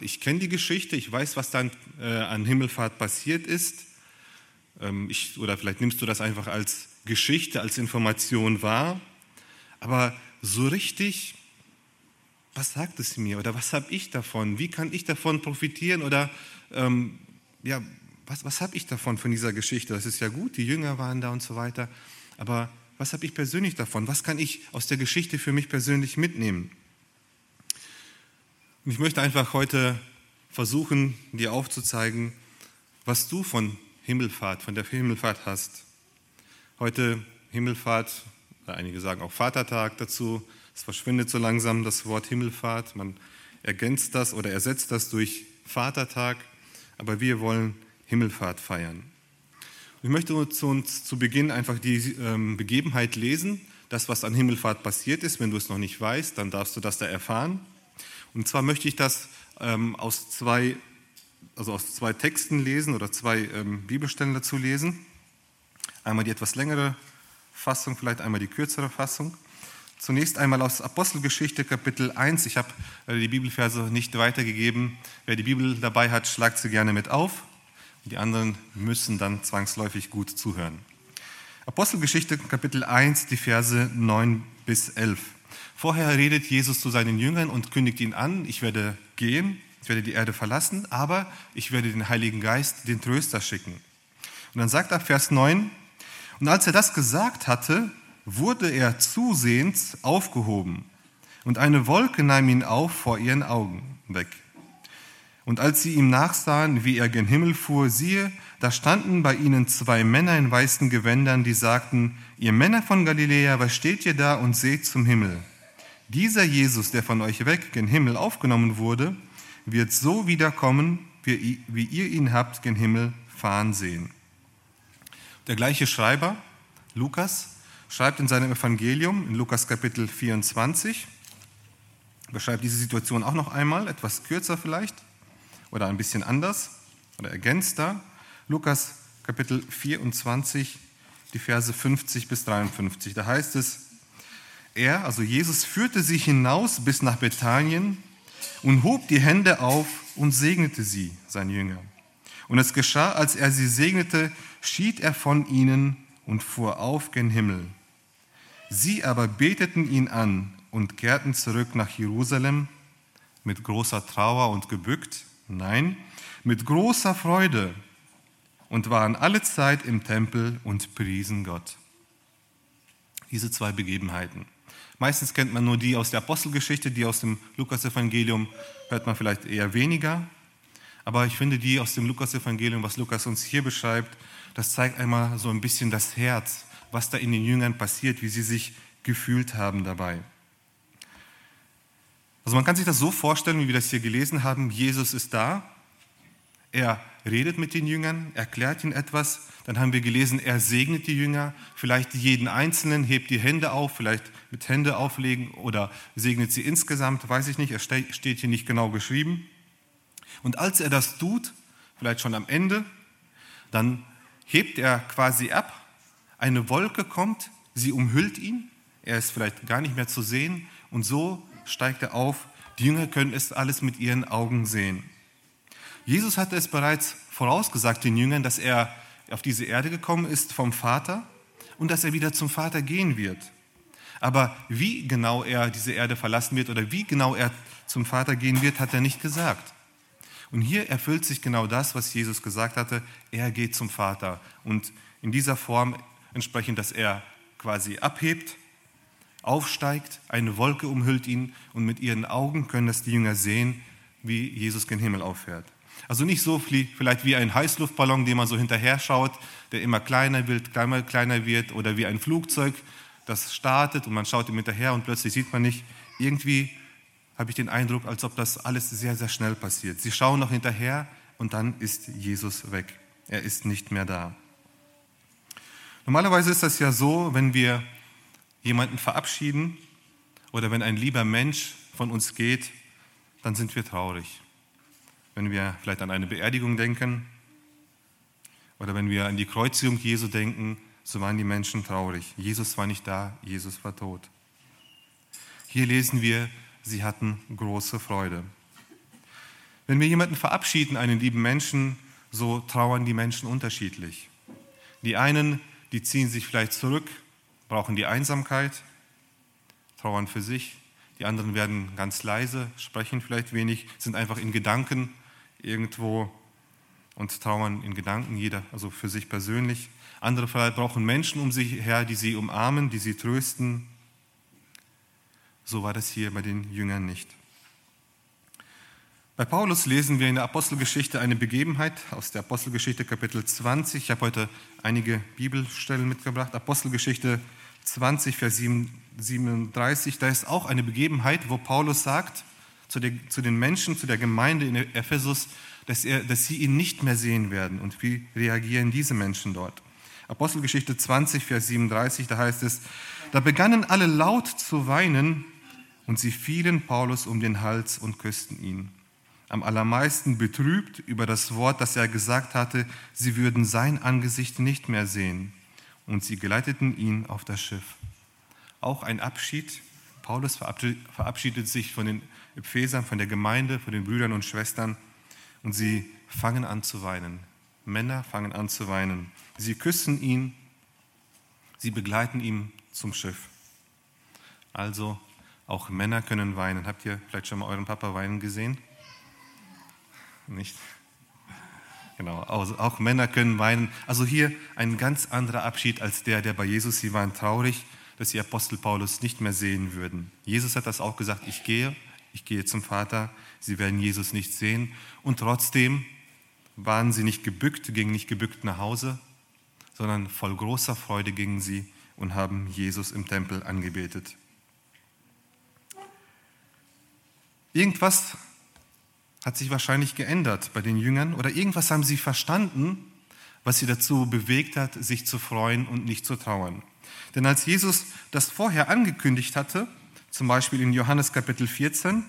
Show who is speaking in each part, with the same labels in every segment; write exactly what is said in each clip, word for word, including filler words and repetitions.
Speaker 1: Ich kenne die Geschichte, ich weiß, was dann äh, an Himmelfahrt passiert ist. Ähm, ich, oder vielleicht nimmst du das einfach als Geschichte, als Information wahr. Aber so richtig, was sagt es mir oder was habe ich davon? Wie kann ich davon profitieren oder ähm, ja, was, was habe ich davon von dieser Geschichte? Das ist ja gut, die Jünger waren da und so weiter. Aber was habe ich persönlich davon? Was kann ich aus der Geschichte für mich persönlich mitnehmen? Und ich möchte einfach heute versuchen, dir aufzuzeigen, was du von Himmelfahrt, von der Himmelfahrt hast. Heute Himmelfahrt, einige sagen auch Vatertag dazu. Es verschwindet so langsam das Wort Himmelfahrt. Man ergänzt das oder ersetzt das durch Vatertag. Aber wir wollen Himmelfahrt feiern. Ich möchte uns zu Beginn einfach die ähm, Begebenheit lesen, das, was an Himmelfahrt passiert ist. Wenn du es noch nicht weißt, dann darfst du das da erfahren. Und zwar möchte ich das ähm, aus, zwei, also aus zwei Texten lesen oder zwei ähm, Bibelstellen dazu lesen. Einmal die etwas längere Fassung, vielleicht einmal die kürzere Fassung. Zunächst einmal aus Apostelgeschichte Kapitel eins. Ich habe äh, die Bibelverse nicht weitergegeben. Wer die Bibel dabei hat, schlagt sie gerne mit auf. Die anderen müssen dann zwangsläufig gut zuhören. Apostelgeschichte Kapitel eins, die Verse neun bis elf. Vorher redet Jesus zu seinen Jüngern und kündigt ihn an, ich werde gehen, ich werde die Erde verlassen, aber ich werde den Heiligen Geist, den Tröster schicken. Und dann sagt er Vers neun, und als er das gesagt hatte, wurde er zusehends aufgehoben und eine Wolke nahm ihn auf vor ihren Augen weg. Und als sie ihm nachsahen, wie er gen Himmel fuhr, siehe, da standen bei ihnen zwei Männer in weißen Gewändern, die sagten, ihr Männer von Galiläa, was steht ihr da und seht zum Himmel? Dieser Jesus, der von euch weg gen Himmel aufgenommen wurde, wird so wiederkommen, wie ihr ihn habt gen Himmel fahren sehen. Der gleiche Schreiber, Lukas, schreibt in seinem Evangelium, in Lukas Kapitel vierundzwanzig, beschreibt diese Situation auch noch einmal, etwas kürzer vielleicht oder ein bisschen anders oder ergänzt da. Lukas Kapitel vierundzwanzig, die Verse fünfzig bis dreiundfünfzig, da heißt es, er, also Jesus, führte sie hinaus bis nach Bethanien und hob die Hände auf und segnete sie, seine Jünger. Und es geschah, als er sie segnete, schied er von ihnen und fuhr auf gen Himmel. Sie aber beteten ihn an und kehrten zurück nach Jerusalem mit großer Trauer und gebückt, nein, mit großer Freude und waren alle Zeit im Tempel und priesen Gott. Diese zwei Begebenheiten. Meistens kennt man nur die aus der Apostelgeschichte, die aus dem Lukas-Evangelium hört man vielleicht eher weniger. Aber ich finde die aus dem Lukas-Evangelium, was Lukas uns hier beschreibt, das zeigt einmal so ein bisschen das Herz, was da in den Jüngern passiert, wie sie sich gefühlt haben dabei. Also man kann sich das so vorstellen, wie wir das hier gelesen haben, Jesus ist da, er redet mit den Jüngern, erklärt ihnen etwas, dann haben wir gelesen, er segnet die Jünger, vielleicht jeden Einzelnen, hebt die Hände auf, vielleicht mit Hände auflegen oder segnet sie insgesamt, weiß ich nicht, es steht hier nicht genau geschrieben. Und als er das tut, vielleicht schon am Ende, dann hebt er quasi ab, eine Wolke kommt, sie umhüllt ihn, er ist vielleicht gar nicht mehr zu sehen und so steigt er auf, die Jünger können es alles mit ihren Augen sehen. Jesus hatte es bereits vorausgesagt den Jüngern, dass er auf diese Erde gekommen ist vom Vater und dass er wieder zum Vater gehen wird. Aber wie genau er diese Erde verlassen wird oder wie genau er zum Vater gehen wird, hat er nicht gesagt. Und hier erfüllt sich genau das, was Jesus gesagt hatte, er geht zum Vater. Und in dieser Form entsprechend, dass er quasi abhebt, aufsteigt, eine Wolke umhüllt ihn und mit ihren Augen können das die Jünger sehen, wie Jesus gen Himmel auffährt. Also nicht so vielleicht wie ein Heißluftballon, den man so hinterher schaut, der immer kleiner wird, kleiner, kleiner wird, oder wie ein Flugzeug, das startet und man schaut ihm hinterher und plötzlich sieht man nicht. Irgendwie habe ich den Eindruck, als ob das alles sehr, sehr schnell passiert. Sie schauen noch hinterher und dann ist Jesus weg. Er ist nicht mehr da. Normalerweise ist das ja so, wenn wir jemanden verabschieden oder wenn ein lieber Mensch von uns geht, dann sind wir traurig. Wenn wir vielleicht an eine Beerdigung denken oder wenn wir an die Kreuzigung Jesu denken, so waren die Menschen traurig. Jesus war nicht da, Jesus war tot. Hier lesen wir, sie hatten große Freude. Wenn wir jemanden verabschieden, einen lieben Menschen, so trauern die Menschen unterschiedlich. Die einen, die ziehen sich vielleicht zurück, brauchen die Einsamkeit, trauern für sich. Die anderen werden ganz leise, sprechen vielleicht wenig, sind einfach in Gedanken irgendwo und trauern in Gedanken, jeder also für sich persönlich. Andere vielleicht brauchen Menschen um sich her, die sie umarmen, die sie trösten. So war das hier bei den Jüngern nicht. Bei Paulus lesen wir in der Apostelgeschichte eine Begebenheit aus der Apostelgeschichte Kapitel zwanzig. Ich habe heute einige Bibelstellen mitgebracht. Apostelgeschichte zwanzig, Vers siebenunddreißig. Da ist auch eine Begebenheit, wo Paulus sagt zu, der, zu den Menschen, zu der Gemeinde in Ephesus, dass, er, dass sie ihn nicht mehr sehen werden. Und wie reagieren diese Menschen dort? Apostelgeschichte zwanzig, Vers siebenunddreißig, da heißt es, da begannen alle laut zu weinen und sie fielen Paulus um den Hals und küssten ihn. Am allermeisten betrübt über das Wort, das er gesagt hatte, sie würden sein Angesicht nicht mehr sehen. Und sie geleiteten ihn auf das Schiff. Auch ein Abschied. Paulus verabschiedet sich von den Ephesern, von der Gemeinde, von den Brüdern und Schwestern. Und sie fangen an zu weinen. Männer fangen an zu weinen. Sie küssen ihn. Sie begleiten ihn zum Schiff. Also auch Männer können weinen. Habt ihr vielleicht schon mal euren Papa weinen gesehen? Nicht? Genau, also auch Männer können weinen. Also hier ein ganz anderer Abschied als der, der bei Jesus. Sie waren traurig, dass sie Apostel Paulus nicht mehr sehen würden. Jesus hat das auch gesagt, ich gehe, ich gehe zum Vater. Sie werden Jesus nicht sehen. Und trotzdem waren sie nicht gebückt, gingen nicht gebückt nach Hause, sondern voll großer Freude gingen sie und haben Jesus im Tempel angebetet. Irgendwas hat sich wahrscheinlich geändert bei den Jüngern oder irgendwas haben sie verstanden, was sie dazu bewegt hat, sich zu freuen und nicht zu trauern. Denn als Jesus das vorher angekündigt hatte, zum Beispiel in Johannes Kapitel vierzehn,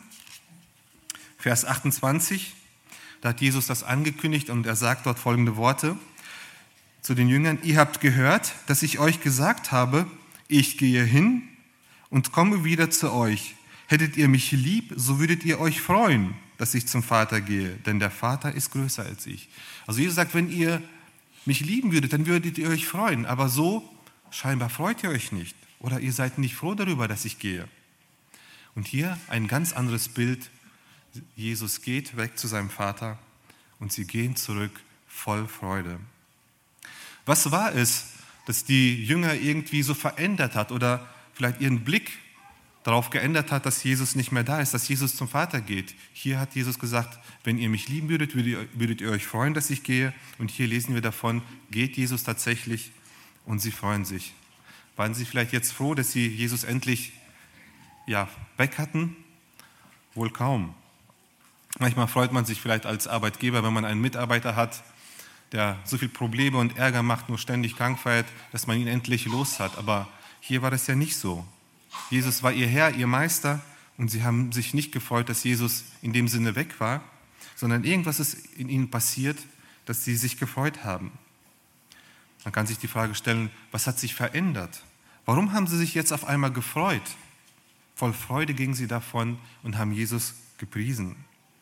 Speaker 1: Vers achtundzwanzig, da hat Jesus das angekündigt und er sagt dort folgende Worte zu den Jüngern, ihr habt gehört, dass ich euch gesagt habe, ich gehe hin und komme wieder zu euch. Hättet ihr mich lieb, so würdet ihr euch freuen, dass ich zum Vater gehe, denn der Vater ist größer als ich. Also Jesus sagt, wenn ihr mich lieben würdet, dann würdet ihr euch freuen, aber so scheinbar freut ihr euch nicht oder ihr seid nicht froh darüber, dass ich gehe. Und hier ein ganz anderes Bild. Jesus geht weg zu seinem Vater und sie gehen zurück voll Freude. Was war es, das die Jünger irgendwie so verändert hat oder vielleicht ihren Blick darauf geändert hat, dass Jesus nicht mehr da ist, dass Jesus zum Vater geht? Hier hat Jesus gesagt, wenn ihr mich lieben würdet, würdet ihr euch freuen, dass ich gehe. Und hier lesen wir davon, geht Jesus tatsächlich und sie freuen sich. Waren sie vielleicht jetzt froh, dass sie Jesus endlich ja, weg hatten? Wohl kaum. Manchmal freut man sich vielleicht als Arbeitgeber, wenn man einen Mitarbeiter hat, der so viel Probleme und Ärger macht, nur ständig krank feiert, dass man ihn endlich los hat. Aber hier war das ja nicht so. Jesus war ihr Herr, ihr Meister und sie haben sich nicht gefreut, dass Jesus in dem Sinne weg war, sondern irgendwas ist in ihnen passiert, dass sie sich gefreut haben. Man kann sich die Frage stellen, was hat sich verändert? Warum haben sie sich jetzt auf einmal gefreut? Voll Freude gingen sie davon und haben Jesus gepriesen.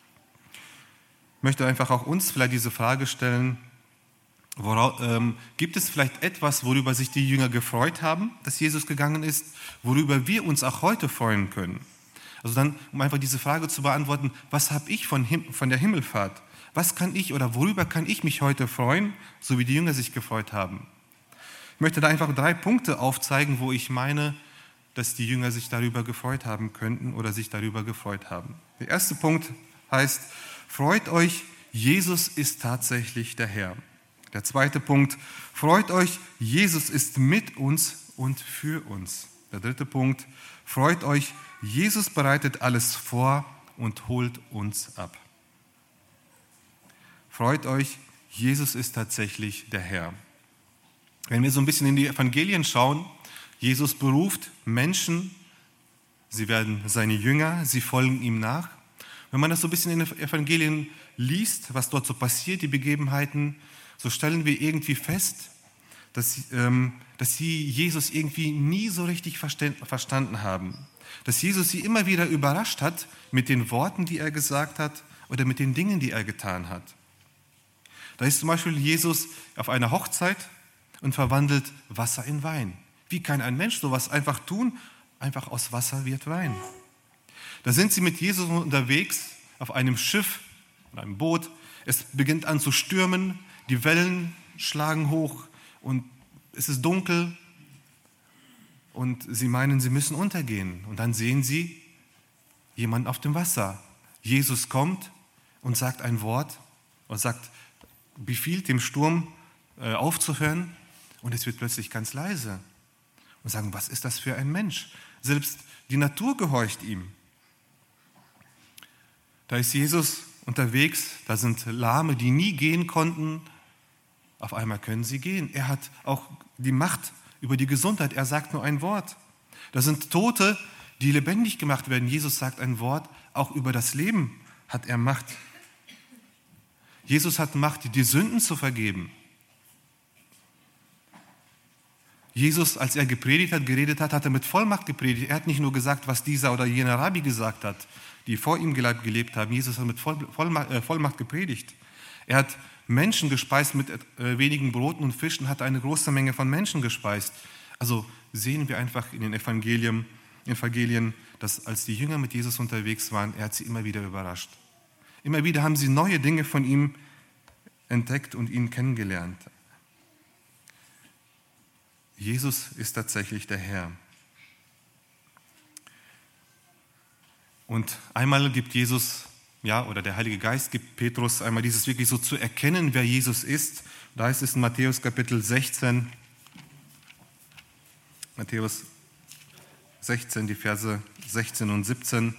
Speaker 1: Ich möchte einfach auch uns vielleicht diese Frage stellen, Worauf, ähm, gibt es vielleicht etwas, worüber sich die Jünger gefreut haben, dass Jesus gegangen ist, worüber wir uns auch heute freuen können? Also dann, um einfach diese Frage zu beantworten, was habe ich von, Him- von der Himmelfahrt? Was kann ich oder worüber kann ich mich heute freuen, so wie die Jünger sich gefreut haben? Ich möchte da einfach drei Punkte aufzeigen, wo ich meine, dass die Jünger sich darüber gefreut haben könnten oder sich darüber gefreut haben. Der erste Punkt heißt, freut euch, Jesus ist tatsächlich der Herr. Der zweite Punkt, freut euch, Jesus ist mit uns und für uns. Der dritte Punkt, freut euch, Jesus bereitet alles vor und holt uns ab. Freut euch, Jesus ist tatsächlich der Herr. Wenn wir so ein bisschen in die Evangelien schauen, Jesus beruft Menschen, sie werden seine Jünger, sie folgen ihm nach. Wenn man das so ein bisschen in den Evangelien liest, was dort so passiert, die Begebenheiten, so stellen wir irgendwie fest, dass, ähm, dass sie Jesus irgendwie nie so richtig verstanden haben. Dass Jesus sie immer wieder überrascht hat mit den Worten, die er gesagt hat, oder mit den Dingen, die er getan hat. Da ist zum Beispiel Jesus auf einer Hochzeit und verwandelt Wasser in Wein. Wie kann ein Mensch sowas einfach tun? Einfach aus Wasser wird Wein. Da sind sie mit Jesus unterwegs auf einem Schiff, in einem Boot. Es beginnt an zu stürmen, die Wellen schlagen hoch und es ist dunkel. Und sie meinen, sie müssen untergehen. Und dann sehen sie jemanden auf dem Wasser. Jesus kommt und sagt ein Wort und sagt, befiehlt dem Sturm äh, aufzuhören. Und es wird plötzlich ganz leise. Und sagen, was ist das für ein Mensch? Selbst die Natur gehorcht ihm. Da ist Jesus unterwegs, da sind Lahme, die nie gehen konnten. Auf einmal können sie gehen. Er hat auch die Macht über die Gesundheit. Er sagt nur ein Wort. Da sind Tote, die lebendig gemacht werden. Jesus sagt ein Wort. Auch über das Leben hat er Macht. Jesus hat Macht, die Sünden zu vergeben. Jesus, als er gepredigt hat, geredet hat, hat er mit Vollmacht gepredigt. Er hat nicht nur gesagt, was dieser oder jener Rabbi gesagt hat, die vor ihm gelebt haben. Jesus hat mit Vollmacht gepredigt. Er hat Menschen gespeist mit wenigen Broten und Fischen, hat eine große Menge von Menschen gespeist. Also sehen wir einfach in den Evangelien, Evangelien, dass als die Jünger mit Jesus unterwegs waren, er hat sie immer wieder überrascht. Immer wieder haben sie neue Dinge von ihm entdeckt und ihn kennengelernt. Jesus ist tatsächlich der Herr. Und einmal gibt Jesus, ja, oder der Heilige Geist gibt Petrus einmal dieses wirklich so zu erkennen, wer Jesus ist. Da ist es in Matthäus Kapitel sechzehn, Matthäus sechzehn, die Verse sechzehn und siebzehn.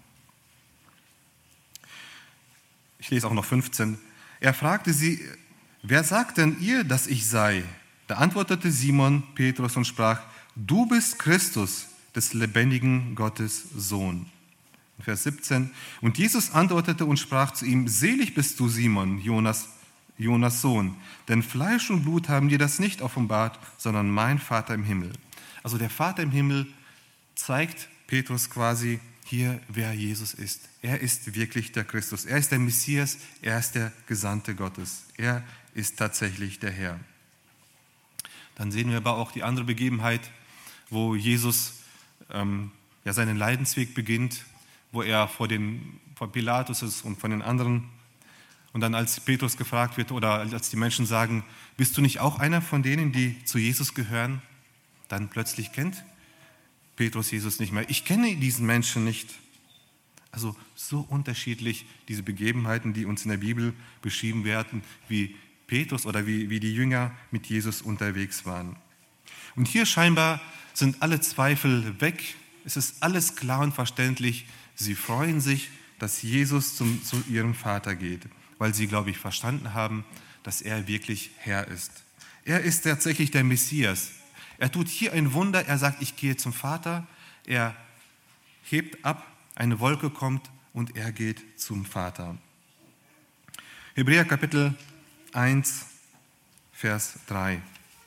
Speaker 1: Ich lese auch noch fünfzehn. Er fragte sie, wer sagt denn ihr, dass ich sei? Da antwortete Simon Petrus und sprach, du bist Christus, des lebendigen Gottes Sohn. Vers siebzehn. Und Jesus antwortete und sprach zu ihm, selig bist du, Simon, Jonas, Jonas Sohn, denn Fleisch und Blut haben dir das nicht offenbart, sondern mein Vater im Himmel. Also der Vater im Himmel zeigt Petrus quasi hier, wer Jesus ist. Er ist wirklich der Christus. Er ist der Messias, er ist der Gesandte Gottes. Er ist tatsächlich der Herr. Dann sehen wir aber auch die andere Begebenheit, wo Jesus ähm, ja, seinen Leidensweg beginnt, wo er vor, den, vor Pilatus ist und von den anderen. Und dann als Petrus gefragt wird oder als die Menschen sagen, bist du nicht auch einer von denen, die zu Jesus gehören? Dann plötzlich kennt Petrus Jesus nicht mehr. Ich kenne diesen Menschen nicht. Also so unterschiedlich diese Begebenheiten, die uns in der Bibel beschrieben werden, wie Petrus oder wie, wie die Jünger mit Jesus unterwegs waren. Und hier scheinbar sind alle Zweifel weg. Es ist alles klar und verständlich. Sie freuen sich, dass Jesus zum, zu ihrem Vater geht, weil sie, glaube ich, verstanden haben, dass er wirklich Herr ist. Er ist tatsächlich der Messias. Er tut hier ein Wunder. Er sagt, ich gehe zum Vater. Er hebt ab, eine Wolke kommt und er geht zum Vater. Hebräer Kapitel eins, Vers drei.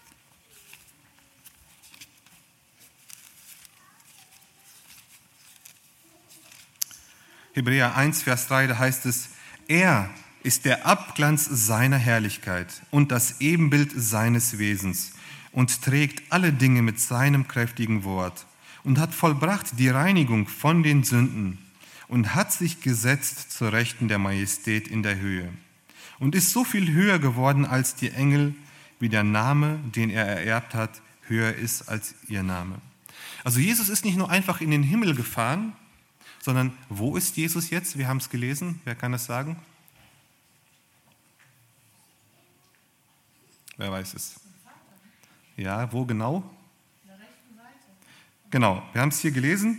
Speaker 1: Hebräer eins, Vers drei, da heißt es, er ist der Abglanz seiner Herrlichkeit und das Ebenbild seines Wesens und trägt alle Dinge mit seinem kräftigen Wort und hat vollbracht die Reinigung von den Sünden und hat sich gesetzt zur Rechten der Majestät in der Höhe und ist so viel höher geworden als die Engel, wie der Name, den er ererbt hat, höher ist als ihr Name. Also Jesus ist nicht nur einfach in den Himmel gefahren, sondern wo ist Jesus jetzt? Wir haben es gelesen. Wer kann es sagen? Wer weiß es? Ja, wo genau? An der rechten Seite. Genau, wir haben es hier gelesen.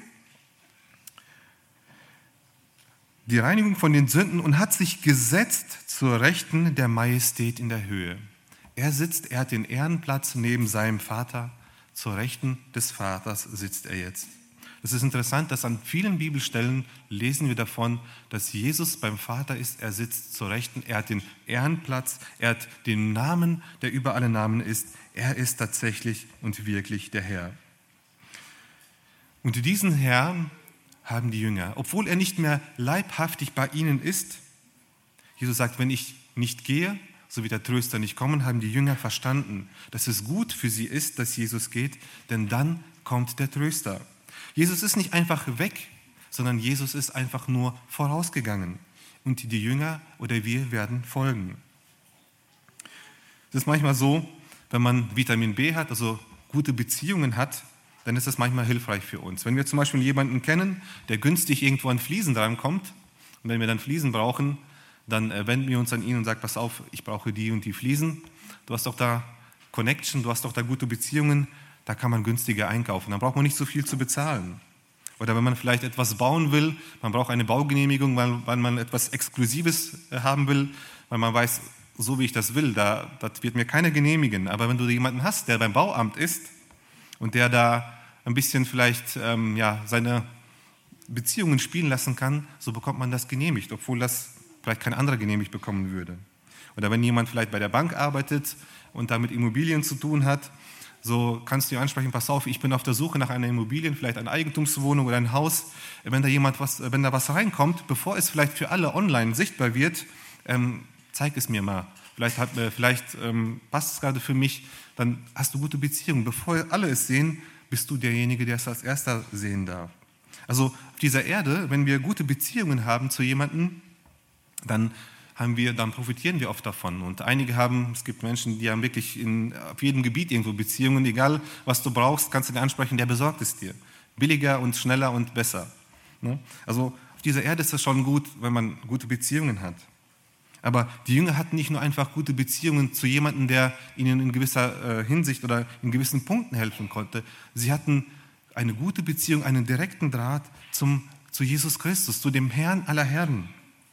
Speaker 1: Die Reinigung von den Sünden und hat sich gesetzt zur Rechten der Majestät in der Höhe. Er sitzt, er hat den Ehrenplatz neben seinem Vater. Zur Rechten des Vaters sitzt er jetzt. Es ist interessant, dass an vielen Bibelstellen lesen wir davon, dass Jesus beim Vater ist, er sitzt zur Rechten, er hat den Ehrenplatz, er hat den Namen, der über alle Namen ist. Er ist tatsächlich und wirklich der Herr. Und diesen Herrn haben die Jünger, obwohl er nicht mehr leibhaftig bei ihnen ist, Jesus sagt, wenn ich nicht gehe, so wird der Tröster nicht kommen, haben die Jünger verstanden, dass es gut für sie ist, dass Jesus geht, denn dann kommt der Tröster. Jesus ist nicht einfach weg, sondern Jesus ist einfach nur vorausgegangen. Und die Jünger oder wir werden folgen. Es ist manchmal so, wenn man Vitamin B hat, also gute Beziehungen hat, dann ist das manchmal hilfreich für uns. Wenn wir zum Beispiel jemanden kennen, der günstig irgendwo an Fliesen drankommt, und wenn wir dann Fliesen brauchen, dann wenden wir uns an ihn und sagen, pass auf, ich brauche die und die Fliesen. Du hast doch da Connection, du hast doch da gute Beziehungen, da kann man günstiger einkaufen. Dann braucht man nicht so viel zu bezahlen. Oder wenn man vielleicht etwas bauen will, man braucht eine Baugenehmigung, weil, weil man etwas Exklusives haben will, weil man weiß, so wie ich das will, da, das wird mir keiner genehmigen. Aber wenn du jemanden hast, der beim Bauamt ist und der da ein bisschen vielleicht ähm, ja, seine Beziehungen spielen lassen kann, so bekommt man das genehmigt, obwohl das vielleicht kein anderer genehmigt bekommen würde. Oder wenn jemand vielleicht bei der Bank arbeitet und da mit Immobilien zu tun hat, so kannst du ihn ansprechen, pass auf, ich bin auf der Suche nach einer Immobilie, vielleicht eine Eigentumswohnung oder ein Haus. Wenn da jemand was, wenn da was reinkommt, bevor es vielleicht für alle online sichtbar wird, ähm, zeig es mir mal. Vielleicht, hat, äh, vielleicht ähm, passt es gerade für mich, dann hast du gute Beziehungen. Bevor alle es sehen, bist du derjenige, der es als Erster sehen darf. Also auf dieser Erde, wenn wir gute Beziehungen haben zu jemandem, dann haben wir, dann profitieren wir oft davon. Und einige haben, es gibt Menschen, die haben wirklich in, auf jedem Gebiet irgendwo Beziehungen, egal was du brauchst, kannst du den ansprechen, der besorgt es dir. Billiger und schneller und besser. Also auf dieser Erde ist es schon gut, wenn man gute Beziehungen hat. Aber die Jünger hatten nicht nur einfach gute Beziehungen zu jemandem, der ihnen in gewisser äh, Hinsicht oder in gewissen Punkten helfen konnte. Sie hatten eine gute Beziehung, einen direkten Draht zum, zu Jesus Christus, zu dem Herrn aller Herren.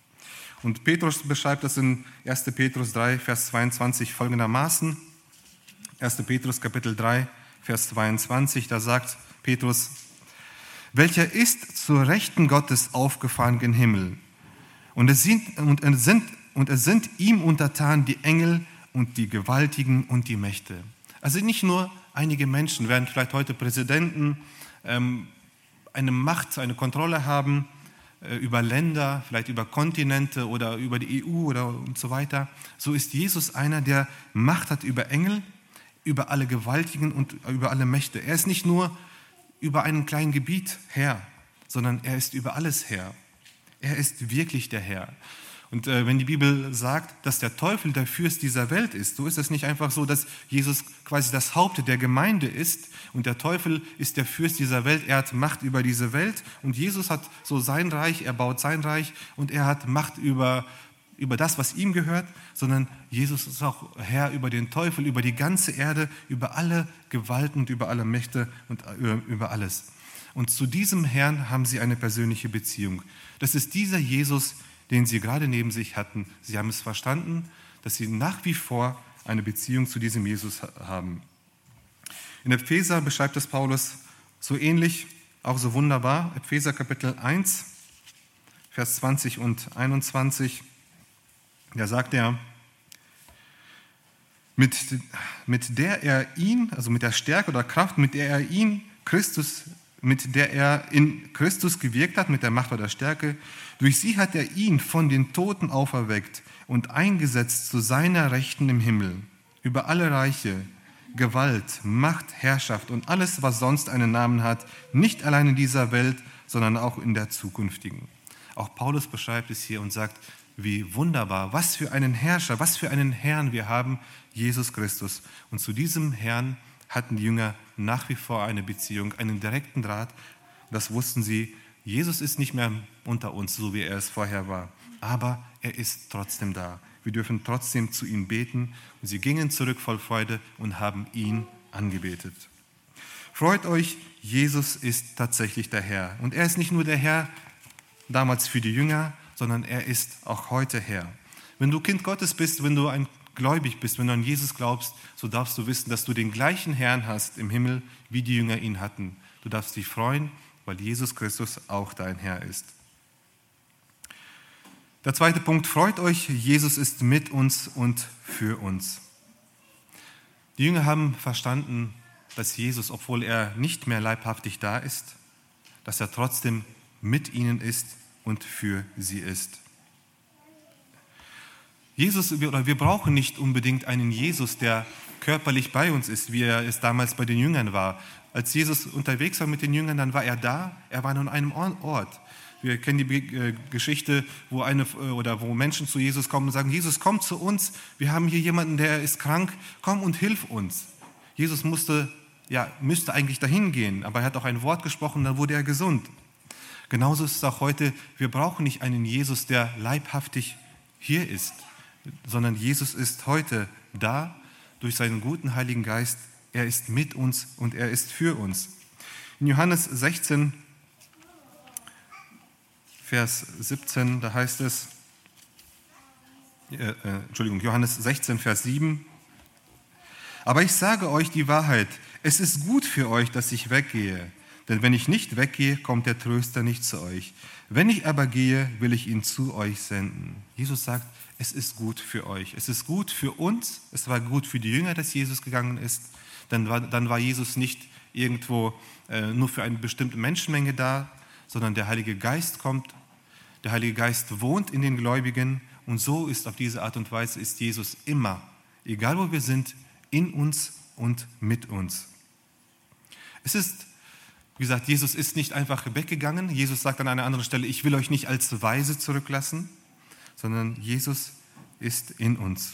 Speaker 1: Und Petrus beschreibt das in erster Petrus drei, Vers zweiundzwanzig folgendermaßen. erster Petrus Kapitel drei, Vers zweiundzwanzig, da sagt Petrus, welcher ist zur Rechten Gottes aufgefahren gen Himmel. Und es sind, und es sind, und es sind ihm untertan die Engel und die Gewaltigen und die Mächte. Also nicht nur einige Menschen, während vielleicht heute Präsidenten ähm, eine Macht, eine Kontrolle haben, über Länder, vielleicht über Kontinente oder über die E U oder und so weiter. So ist Jesus einer, der Macht hat über Engel, über alle Gewaltigen und über alle Mächte. Er ist nicht nur über ein kleines Gebiet Herr, sondern er ist über alles Herr. Er ist wirklich der Herr. Und äh, wenn die Bibel sagt, dass der Teufel der Fürst dieser Welt ist, so ist es nicht einfach so, dass Jesus quasi das Haupt der Gemeinde ist und der Teufel ist der Fürst dieser Welt, er hat Macht über diese Welt und Jesus hat so sein Reich, er baut sein Reich und er hat Macht über, über das, was ihm gehört, sondern Jesus ist auch Herr über den Teufel, über die ganze Erde, über alle Gewalten und über alle Mächte und über, über alles. Und zu diesem Herrn haben sie eine persönliche Beziehung. Das ist dieser Jesus, den sie gerade neben sich hatten. Sie haben es verstanden, dass sie nach wie vor eine Beziehung zu diesem Jesus haben. In Epheser beschreibt es Paulus so ähnlich, auch so wunderbar. Epheser Kapitel eins, Vers zwanzig und einundzwanzig. Da sagt er, mit, mit der er ihn, also mit der Stärke oder Kraft, mit der er ihn, Christus, mit der er in Christus gewirkt hat, mit der Macht oder Stärke, durch sie hat er ihn von den Toten auferweckt und eingesetzt zu seiner Rechten im Himmel, über alle Reiche, Gewalt, Macht, Herrschaft und alles, was sonst einen Namen hat, nicht allein in dieser Welt, sondern auch in der zukünftigen. Auch Paulus beschreibt es hier und sagt, wie wunderbar, was für einen Herrscher, was für einen Herrn wir haben, Jesus Christus. Und zu diesem Herrn hatten die Jünger nach wie vor eine Beziehung, einen direkten Draht. Das wussten sie. Jesus ist nicht mehr unter uns, so wie er es vorher war. Aber er ist trotzdem da. Wir dürfen trotzdem zu ihm beten. Und sie gingen zurück voll Freude und haben ihn angebetet. Freut euch, Jesus ist tatsächlich der Herr. Und er ist nicht nur der Herr damals für die Jünger, sondern er ist auch heute Herr. Wenn du Kind Gottes bist, wenn du ein gläubig bist, wenn du an Jesus glaubst, so darfst du wissen, dass du den gleichen Herrn hast im Himmel, wie die Jünger ihn hatten. Du darfst dich freuen, weil Jesus Christus auch dein Herr ist. Der zweite Punkt, freut euch, Jesus ist mit uns und für uns. Die Jünger haben verstanden, dass Jesus, obwohl er nicht mehr leibhaftig da ist, dass er trotzdem mit ihnen ist und für sie ist. Jesus, wir, oder wir brauchen nicht unbedingt einen Jesus, der körperlich bei uns ist, wie er es damals bei den Jüngern war. Als Jesus unterwegs war mit den Jüngern, dann war er da, er war nur an einem Ort. Wir kennen die Geschichte, wo, eine, oder wo Menschen zu Jesus kommen und sagen, Jesus, komm zu uns, wir haben hier jemanden, der ist krank, komm und hilf uns. Jesus musste, ja, müsste eigentlich dahin gehen, aber er hat auch ein Wort gesprochen, dann wurde er gesund. Genauso ist es auch heute, wir brauchen nicht einen Jesus, der leibhaftig hier ist, sondern Jesus ist heute da durch seinen guten Heiligen Geist. Er ist mit uns und er ist für uns. In Johannes sechzehn, Vers siebzehn, da heißt es, äh, äh, Entschuldigung, Johannes sechzehn, Vers sieben, aber ich sage euch die Wahrheit, es ist gut für euch, dass ich weggehe, denn wenn ich nicht weggehe, kommt der Tröster nicht zu euch. Wenn ich aber gehe, will ich ihn zu euch senden. Jesus sagt, es ist gut für euch. Es ist gut für uns. Es war gut für die Jünger, dass Jesus gegangen ist. Dann war, dann war Jesus nicht irgendwo äh, nur für eine bestimmte Menschenmenge da, sondern der Heilige Geist kommt. Der Heilige Geist wohnt in den Gläubigen. Und so ist auf diese Art und Weise ist Jesus immer, egal wo wir sind, in uns und mit uns. Es ist, wie gesagt, Jesus ist nicht einfach weggegangen. Jesus sagt an einer anderen Stelle, ich will euch nicht als Weise zurücklassen, sondern Jesus ist in uns.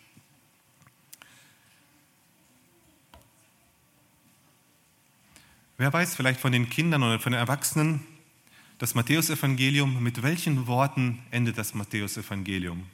Speaker 1: Wer weiß vielleicht von den Kindern oder von den Erwachsenen, das Matthäusevangelium, mit welchen Worten endet das Matthäusevangelium?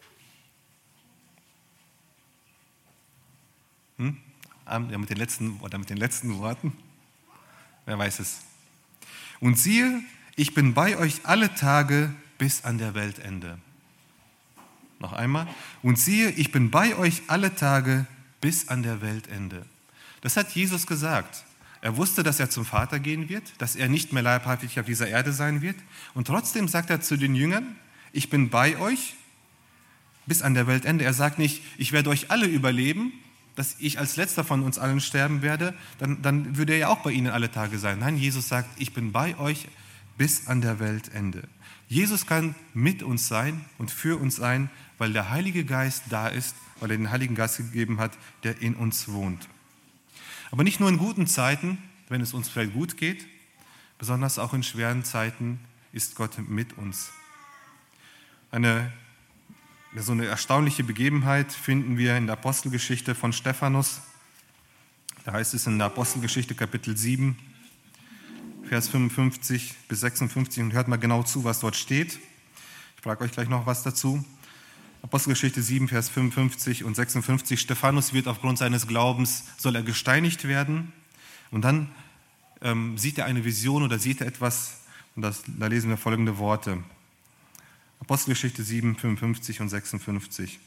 Speaker 1: Hm? Ja, mit den letzten, oder mit den letzten Worten? Wer weiß es? Und siehe, ich bin bei euch alle Tage bis an der Weltende. Noch einmal. Und siehe, ich bin bei euch alle Tage bis an der Weltende. Das hat Jesus gesagt. Er wusste, dass er zum Vater gehen wird, dass er nicht mehr leibhaftig auf dieser Erde sein wird. Und trotzdem sagt er zu den Jüngern, ich bin bei euch bis an der Weltende. Er sagt nicht, ich werde euch alle überleben, dass ich als letzter von uns allen sterben werde, dann, dann würde er ja auch bei ihnen alle Tage sein. Nein, Jesus sagt, ich bin bei euch bis an der Weltende. Jesus kann mit uns sein und für uns sein, weil der Heilige Geist da ist, weil er den Heiligen Geist gegeben hat, der in uns wohnt. Aber nicht nur in guten Zeiten, wenn es uns vielleicht gut geht, besonders auch in schweren Zeiten ist Gott mit uns. Eine, so eine erstaunliche Begebenheit finden wir in der Apostelgeschichte von Stephanus. Da heißt es in der Apostelgeschichte Kapitel sieben, Vers fünfundfünfzig bis sechsundfünfzig, und hört mal genau zu, was dort steht. Ich frage euch gleich noch was dazu. Apostelgeschichte sieben, Vers fünfundfünfzig und sechsundfünfzig. Stephanus wird aufgrund seines Glaubens, soll er gesteinigt werden. Und dann ähm, sieht er eine Vision oder sieht er etwas, und das, da lesen wir folgende Worte. Apostelgeschichte sieben, fünfundfünfzig und sechsundfünfzig.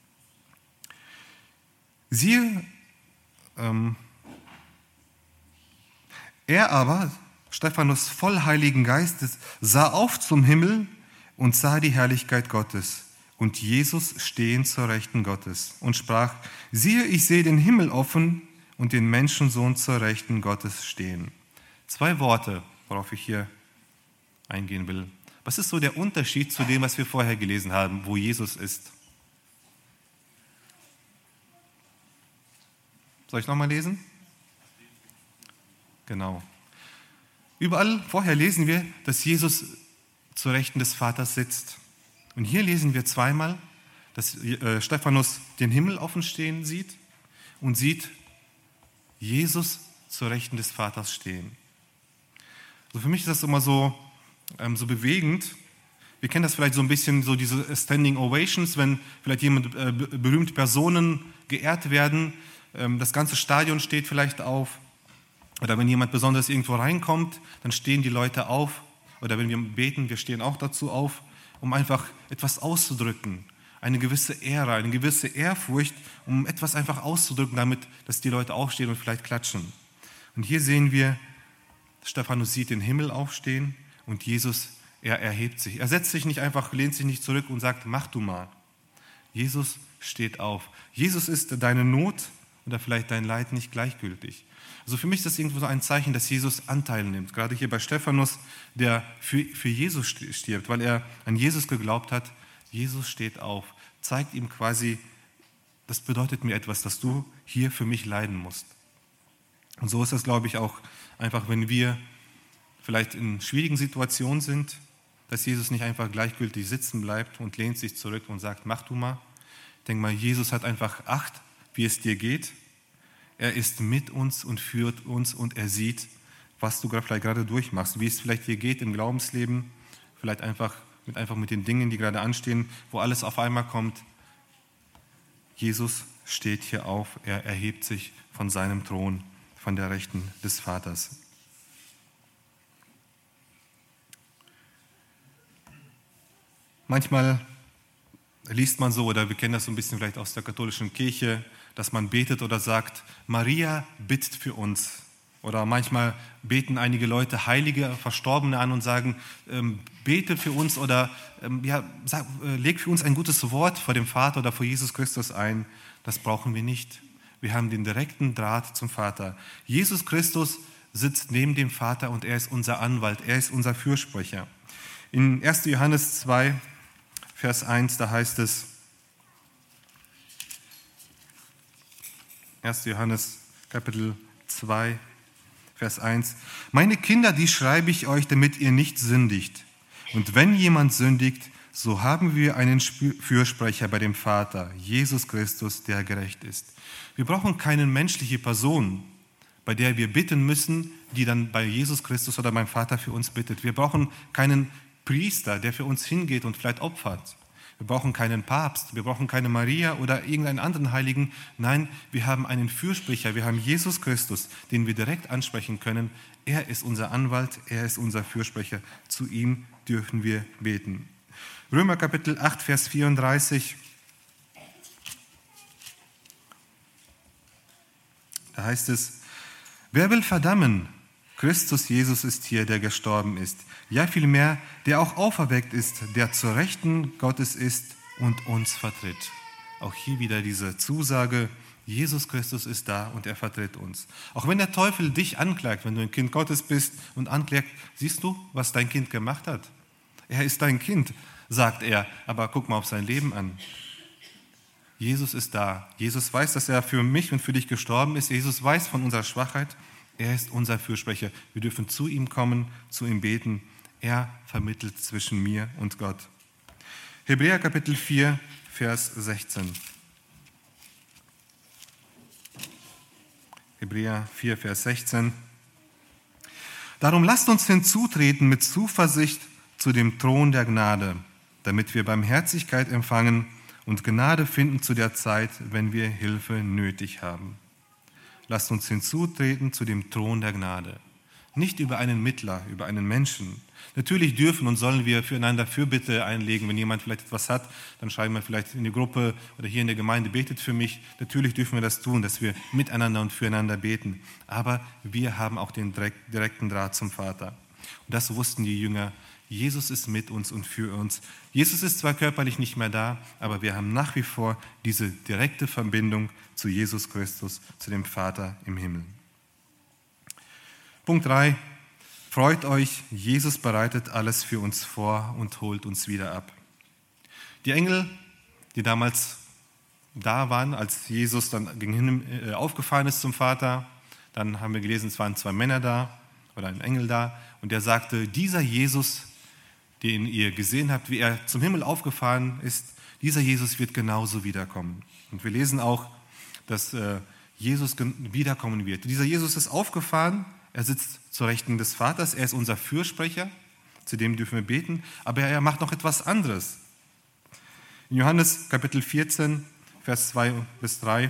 Speaker 1: Siehe, ähm, er aber, Stephanus voll Heiligen Geistes, sah auf zum Himmel und sah die Herrlichkeit Gottes und Jesus stehen zur Rechten Gottes und sprach, siehe, ich sehe den Himmel offen und den Menschensohn zur Rechten Gottes stehen. Zwei Worte, worauf ich hier eingehen will. Was ist so der Unterschied zu dem, was wir vorher gelesen haben, wo Jesus ist? Soll ich nochmal lesen? Genau. Überall vorher lesen wir, dass Jesus zur Rechten des Vaters sitzt. Und hier lesen wir zweimal, dass äh, Stephanus den Himmel offen stehen sieht und sieht Jesus zur Rechten des Vaters stehen. Also für mich ist das immer so, ähm, so bewegend. Wir kennen das vielleicht so ein bisschen, so diese Standing Ovations, wenn vielleicht jemand, äh, berühmte Personen geehrt werden, ähm, das ganze Stadion steht vielleicht auf. Oder wenn jemand besonders irgendwo reinkommt, dann stehen die Leute auf. Oder wenn wir beten, wir stehen auch dazu auf, um einfach etwas auszudrücken. Eine gewisse Ehre, eine gewisse Ehrfurcht, um etwas einfach auszudrücken, damit, dass die Leute aufstehen und vielleicht klatschen. Und hier sehen wir, Stephanus sieht den Himmel aufstehen und Jesus, er erhebt sich. Er setzt sich nicht einfach, lehnt sich nicht zurück und sagt, mach du mal. Jesus steht auf. Jesus ist deine Not oder vielleicht dein Leid nicht gleichgültig. Also für mich ist das irgendwo so ein Zeichen, dass Jesus Anteil nimmt. Gerade hier bei Stephanus, der für, für Jesus stirbt, weil er an Jesus geglaubt hat. Jesus steht auf, zeigt ihm quasi, das bedeutet mir etwas, dass du hier für mich leiden musst. Und so ist es, glaube ich, auch einfach, wenn wir vielleicht in schwierigen Situationen sind, dass Jesus nicht einfach gleichgültig sitzen bleibt und lehnt sich zurück und sagt, mach du mal. Ich denke mal, Jesus hat einfach Acht, wie es dir geht. Er ist mit uns und führt uns und er sieht, was du vielleicht gerade durchmachst, wie es vielleicht dir geht im Glaubensleben, vielleicht einfach mit, einfach mit den Dingen, die gerade anstehen, wo alles auf einmal kommt. Jesus steht hier auf, er erhebt sich von seinem Thron, von der Rechten des Vaters. Manchmal liest man so, oder wir kennen das so ein bisschen vielleicht aus der katholischen Kirche, dass man betet oder sagt, Maria bittet für uns. Oder manchmal beten einige Leute Heilige, Verstorbene an und sagen, ähm, bete für uns oder ähm, ja, sag, äh, leg für uns ein gutes Wort vor dem Vater oder vor Jesus Christus ein. Das brauchen wir nicht. Wir haben den direkten Draht zum Vater. Jesus Christus sitzt neben dem Vater und er ist unser Anwalt, er ist unser Fürsprecher. In erster Johannes zwei, Vers eins, da heißt es, erster Johannes Kapitel zwei, Vers eins, meine Kinder, die schreibe ich euch, damit ihr nicht sündigt. Und wenn jemand sündigt, so haben wir einen Fürsprecher bei dem Vater, Jesus Christus, der gerecht ist. Wir brauchen keine menschliche Person, bei der wir bitten müssen, die dann bei Jesus Christus oder beim Vater für uns bittet. Wir brauchen keinen Priester, der für uns hingeht und vielleicht opfert. Wir brauchen keinen Papst, wir brauchen keine Maria oder irgendeinen anderen Heiligen. Nein, wir haben einen Fürsprecher, wir haben Jesus Christus, den wir direkt ansprechen können. Er ist unser Anwalt, er ist unser Fürsprecher. Zu ihm dürfen wir beten. Römer Kapitel acht, Vers vierunddreißig. Da heißt es, wer will verdammen? Christus Jesus ist hier, der gestorben ist. Ja, vielmehr, der auch auferweckt ist, der zur Rechten Gottes ist und uns vertritt. Auch hier wieder diese Zusage, Jesus Christus ist da und er vertritt uns. Auch wenn der Teufel dich anklagt, wenn du ein Kind Gottes bist und anklagt, siehst du, was dein Kind gemacht hat? Er ist dein Kind, sagt er, aber guck mal auf sein Leben an. Jesus ist da. Jesus weiß, dass er für mich und für dich gestorben ist. Jesus weiß von unserer Schwachheit. Er ist unser Fürsprecher. Wir dürfen zu ihm kommen, zu ihm beten. Er vermittelt zwischen mir und Gott. Hebräer Kapitel vier, Vers sechzehn. Hebräer vier, Vers sechzehn. Darum lasst uns hinzutreten mit Zuversicht zu dem Thron der Gnade, damit wir Barmherzigkeit empfangen und Gnade finden zu der Zeit, wenn wir Hilfe nötig haben. Lasst uns hinzutreten zu dem Thron der Gnade. Nicht über einen Mittler, über einen Menschen. Natürlich dürfen und sollen wir füreinander Fürbitte einlegen. Wenn jemand vielleicht etwas hat, dann schreiben wir vielleicht in die Gruppe oder hier in der Gemeinde, betet für mich. Natürlich dürfen wir das tun, dass wir miteinander und füreinander beten. Aber wir haben auch den direkten Draht zum Vater. Und das wussten die Jünger. Jesus ist mit uns und für uns. Jesus ist zwar körperlich nicht mehr da, aber wir haben nach wie vor diese direkte Verbindung zu Jesus Christus, zu dem Vater im Himmel. Punkt drei. Freut euch, Jesus bereitet alles für uns vor und holt uns wieder ab. Die Engel, die damals da waren, als Jesus dann gegen Himmel aufgefahren ist zum Vater, dann haben wir gelesen, es waren zwei Männer da oder ein Engel da und der sagte, dieser Jesus, den ihr gesehen habt, wie er zum Himmel aufgefahren ist, dieser Jesus wird genauso wiederkommen. Und wir lesen auch, dass Jesus wiederkommen wird. Dieser Jesus ist aufgefahren, er sitzt zur Rechten des Vaters, er ist unser Fürsprecher, zu dem dürfen wir beten, aber er macht noch etwas anderes. In Johannes Kapitel vierzehn, Vers zwei bis drei,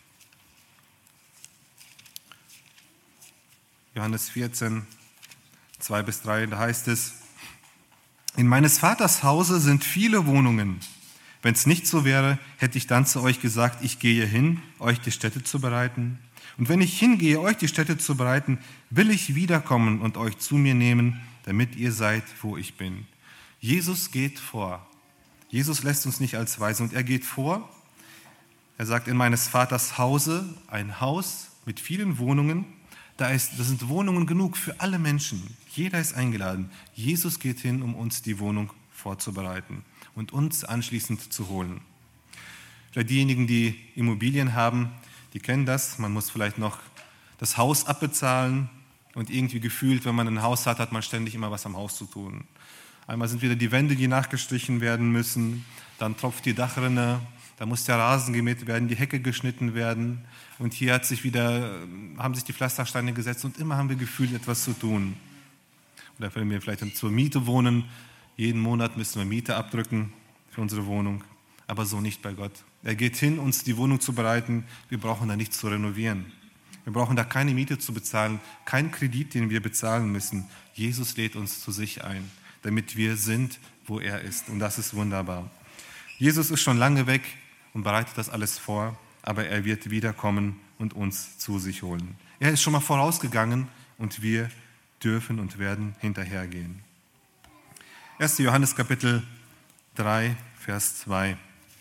Speaker 1: Johannes vierzehn, zwei bis drei, da heißt es, in meines Vaters Hause sind viele Wohnungen. Wenn es nicht so wäre, hätte ich dann zu euch gesagt, ich gehe hin, euch die Stätte zu bereiten. Und wenn ich hingehe, euch die Stätte zu bereiten, will ich wiederkommen und euch zu mir nehmen, damit ihr seid, wo ich bin. Jesus geht vor. Jesus lässt uns nicht als Weise und er geht vor. Er sagt, in meines Vaters Hause, ein Haus mit vielen Wohnungen, Da, ist, da sind Wohnungen genug für alle Menschen. Jeder ist eingeladen. Jesus geht hin, um uns die Wohnung vorzubereiten. und uns anschließend zu holen. Vielleicht diejenigen, die Immobilien haben, die kennen das. Man muss vielleicht noch das Haus abbezahlen und irgendwie gefühlt, wenn man ein Haus hat, hat man ständig immer was am Haus zu tun. Einmal sind wieder die Wände, die nachgestrichen werden müssen, dann tropft die Dachrinne, da muss der Rasen gemäht werden, die Hecke geschnitten werden und hier hat sich wieder, haben sich die Pflastersteine gesetzt und immer haben wir gefühlt, etwas zu tun. Oder wenn wir vielleicht zur Miete wohnen, jeden Monat müssen wir Miete abdrücken für unsere Wohnung, aber so nicht bei Gott. Er geht hin, uns die Wohnung zu bereiten, wir brauchen da nichts zu renovieren. Wir brauchen da keine Miete zu bezahlen, keinen Kredit, den wir bezahlen müssen. Jesus lädt uns zu sich ein, damit wir sind, wo er ist. Und das ist wunderbar. Jesus ist schon lange weg und bereitet das alles vor, aber er wird wiederkommen und uns zu sich holen. Er ist schon mal vorausgegangen und wir dürfen und werden hinterhergehen. erster Johannes Kapitel drei, Vers zwei.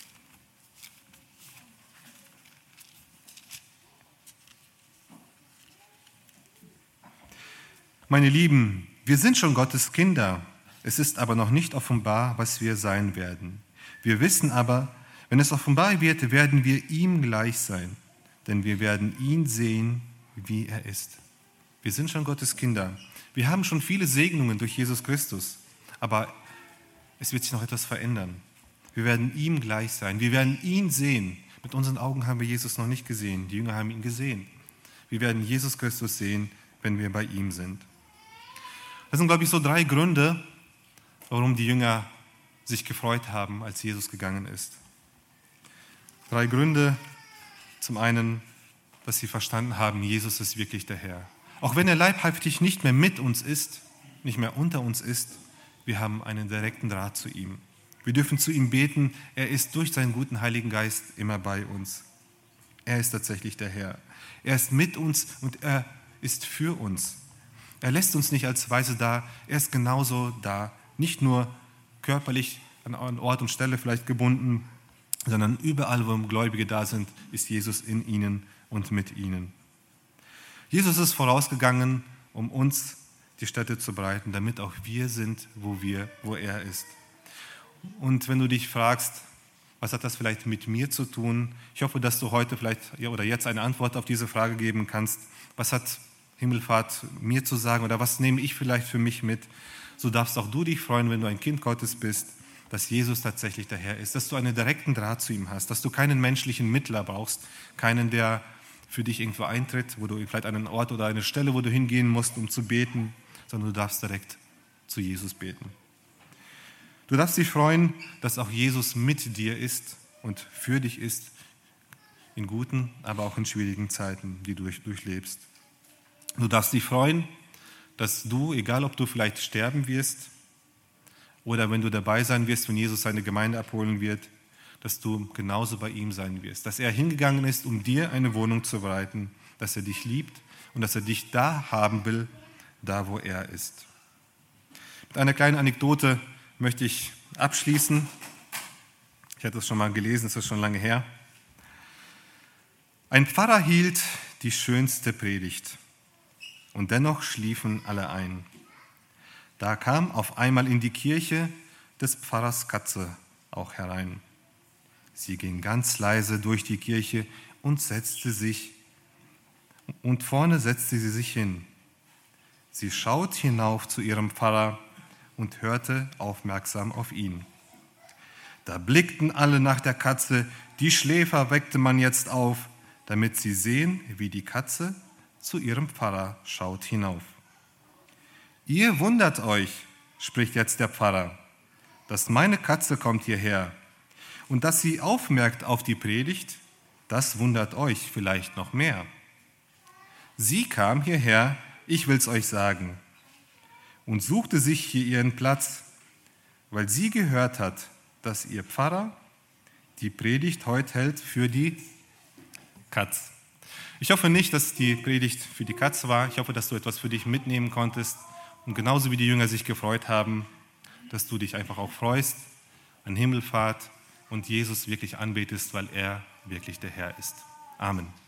Speaker 1: Meine Lieben, wir sind schon Gottes Kinder. Es ist aber noch nicht offenbar, was wir sein werden. Wir wissen aber, wenn es offenbar wird, werden wir ihm gleich sein, denn wir werden ihn sehen, wie er ist. Wir sind schon Gottes Kinder. Wir haben schon viele Segnungen durch Jesus Christus, aber es wird sich noch etwas verändern. Wir werden ihm gleich sein. Wir werden ihn sehen. Mit unseren Augen haben wir Jesus noch nicht gesehen. Die Jünger haben ihn gesehen. Wir werden Jesus Christus sehen, wenn wir bei ihm sind. Das sind, glaube ich, so drei Gründe, warum die Jünger sich gefreut haben, als Jesus gegangen ist. Drei Gründe. Zum einen, dass sie verstanden haben, Jesus ist wirklich der Herr. Auch wenn er leibhaftig nicht mehr mit uns ist, nicht mehr unter uns ist, wir haben einen direkten Draht zu ihm. Wir dürfen zu ihm beten, er ist durch seinen guten Heiligen Geist immer bei uns. Er ist tatsächlich der Herr. Er ist mit uns und er ist für uns. Er lässt uns nicht als Weise da, er ist genauso da, nicht nur körperlich an Ort und Stelle vielleicht gebunden, sondern überall, wo Gläubige da sind, ist Jesus in ihnen und mit ihnen. Jesus ist vorausgegangen, um uns die Stätte zu bereiten, damit auch wir sind, wo wir, wo er ist. Und wenn du dich fragst, was hat das vielleicht mit mir zu tun? Ich hoffe, dass du heute vielleicht oder jetzt eine Antwort auf diese Frage geben kannst. Was hat Himmelfahrt mir zu sagen oder was nehme ich vielleicht für mich mit? So darfst auch du dich freuen, wenn du ein Kind Gottes bist, dass Jesus tatsächlich der Herr ist, dass du einen direkten Draht zu ihm hast, dass du keinen menschlichen Mittler brauchst, keinen, der für dich irgendwo eintritt, wo du vielleicht einen Ort oder eine Stelle, wo du hingehen musst, um zu beten, sondern du darfst direkt zu Jesus beten. Du darfst dich freuen, dass auch Jesus mit dir ist und für dich ist, in guten, aber auch in schwierigen Zeiten, die du durchlebst. Du darfst dich freuen, dass du, egal ob du vielleicht sterben wirst oder wenn du dabei sein wirst, wenn Jesus seine Gemeinde abholen wird, dass du genauso bei ihm sein wirst. Dass er hingegangen ist, um dir eine Wohnung zu bereiten, dass er dich liebt und dass er dich da haben will, da wo er ist. Mit einer kleinen Anekdote möchte ich abschließen. Ich hatte es schon mal gelesen, es ist schon lange her. Ein Pfarrer hielt die schönste Predigt und dennoch schliefen alle ein. Da kam auf einmal in die Kirche des Pfarrers Katze auch herein. Sie ging ganz leise durch die Kirche und setzte sich, und vorne setzte sie sich hin. Sie schaut hinauf zu ihrem Pfarrer und hörte aufmerksam auf ihn. Da blickten alle nach der Katze, die Schläfer weckte man jetzt auf, damit sie sehen, wie die Katze zu ihrem Pfarrer schaut hinauf. Ihr wundert euch, spricht jetzt der Pfarrer, dass meine Katze kommt hierher und dass sie aufmerkt auf die Predigt, das wundert euch vielleicht noch mehr. Sie kam hierher, ich will's euch sagen, und suchte sich hier ihren Platz, weil sie gehört hat, dass ihr Pfarrer die Predigt heute hält für die Katz. Ich hoffe nicht, dass die Predigt für die Katz war. Ich hoffe, dass du etwas für dich mitnehmen konntest und genauso wie die Jünger sich gefreut haben, dass du dich einfach auch freust an Himmelfahrt und Jesus wirklich anbetest, weil er wirklich der Herr ist. Amen.